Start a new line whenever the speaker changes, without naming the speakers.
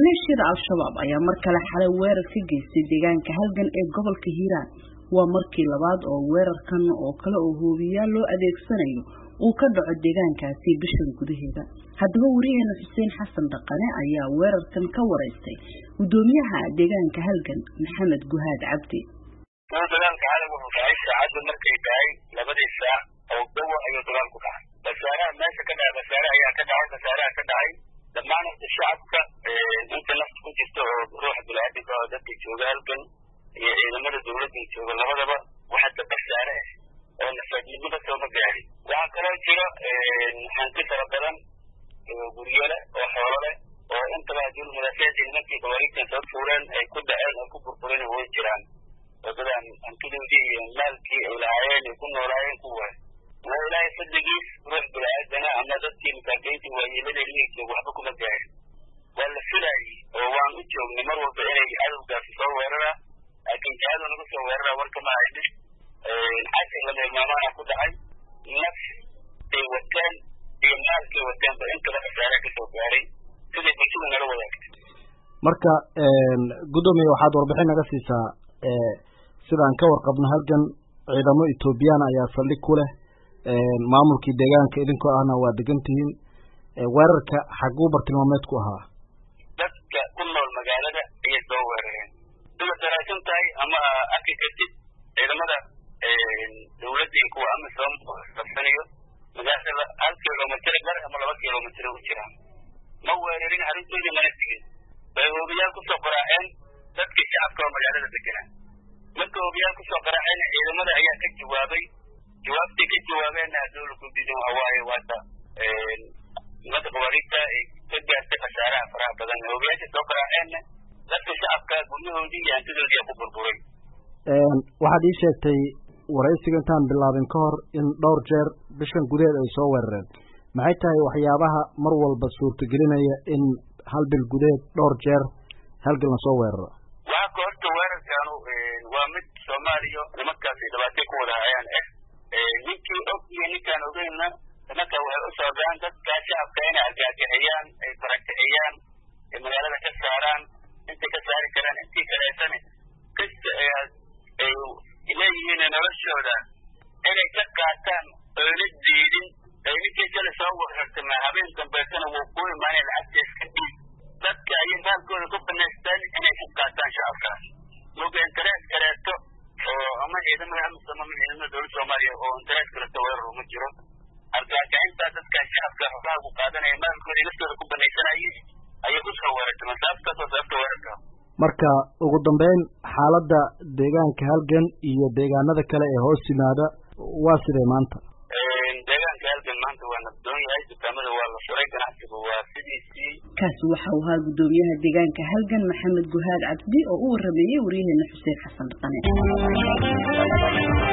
maleeshiyada al-shabaab ayaa mar kale xalay weerar ka geystay deegaanka halgan ee gobolka Hiiraan waa markii labaad oo weerarkan oo kale oo hoobiyaal loo adeegsanayo uu ka dhaco deegaankaasi bishan gudaheeda haddaba wariyaheena Xuseen Xasan Dhaqane ayaa weerarkan ka wareystay gudoomiyaha deegaanka halgan Maxamed Guhaad Cabdi
dagaalka xalay wuxuu dhacay saacad markay tahay 2 saac oo dawo ayuu dagaalku dhacay basaaraha meesha ka dhacay basaaraha ka dhacay dhammaan shacabka inta nafta ku jirta oo ruux bilaadiga oo dadka jooga halkan iyo ciidamada dawladda jooga labadaba waxa basaare oo nafadnimada soo magaaray waxa kaloo jira hanti fara badan guriyada oo xoolo leh oo inta badan madaxweynaha nimankii gobolka soo fuureen ay ku dhaceen oo ku burbureen way jiraan wadaan hantidoodii iyo maalkii ay lahaayeen ku noolaayeen kuwa ولا يصدقين روح بالعدنا أما ضدي مكاكيتي ويلد الليك وحبا كما جاهل ولا فلاي ووان اتشوك نمروا بإلي عدد في صورنا لكن جهازوا نقول صورنا وركما عيدش حتى لما المامانا كود عي نفس وكان مالك وكان بإنت لك سارك سوكاري كده بيشونا نروا ذاك
marka gudoomiye waxaad warbixin naga siisaa sidaan ka warqabno halkan ciidamo Ethiopian ayaa saldhig ku leh maamulkii deegaanka idinkoo ahna waa degantihiin weerarka xaguu bartilmaameed ku ahaa
dadka ku nool magaalada ay soo weerareen sida daraasan tahay ama akikatid ciidamada dawladda kuwa ama soo qabsanayo magaalada 1 kilomitir gar ama 2 kilomitir u jiraan ma weerarin arrintoodii mana tigin bay hoobiyaal ku soo qaraaceen dadka shacabka magaalada deganaa marka hoobiyaal ku soo qaraaceen ciidamada ayaa ka jawaabay jawaabtii ka jawaabeen dawladdu diidan awaaye wada mid qawarita ka gaartay khasaaraha faraha badan hoobiyaasha soo qaraaceen dadka shacabka guryahoodii iyo hantidoodii ku burburay
waxaad ii sheegtay waraysiga intaan bilaabin ka hor in dhowr jeer bishan gudaheed ay soo weerareen maxay tahay waxyaabaha mar walba suurtagelinaya in hal bil gudaheed dhowr jeer halgan la soo weeraro
waxa koorta weerarkan waa mid Soomaaliya nimankaas dhibaato ku wadayaan ninkii og iyo ninkaan ogeyna marka waxay u socdaan dadka shacabka inay argagaxiyaan ay barakiciyaan ee magaalada ka saaraan inta ka saari karaan intii kaleetan kasta ay ilayeen noloshooda inay ka qaataan oo la diidin ay intii kale soo warartay habeen dambeetana wuu ku imaanay lacagta iska dhiib dadka ay maalkooda ku banaystaan inay ka qaataan shacabka looga interest kareeto oo ama ciidamada ama ciidamada dawladda Soomaaliya oo interest kareeto weerar uma jiro argagaxinta dadka shacabka waxaa ku qaadanaya maalkooda iskooda ku banaysanayeen ayay ku soo weerartay masaafka soo sabta weerarka
marka ugu dambeyn xaaladda deegaanka halgan iyo deegaanada kale ee hoos yimaada waa sidee maanta
deegaanka halgan maanta waa nabdoon yahay dukaamada waa la furay ganacsiga waa sidiisii
kaasi waxa uu ahaa gudoomiyaha deegaanka halgan Maxamed Guhaad Cabdi oo u waramayay wariyaheena Xuseen Xasan Dhaqane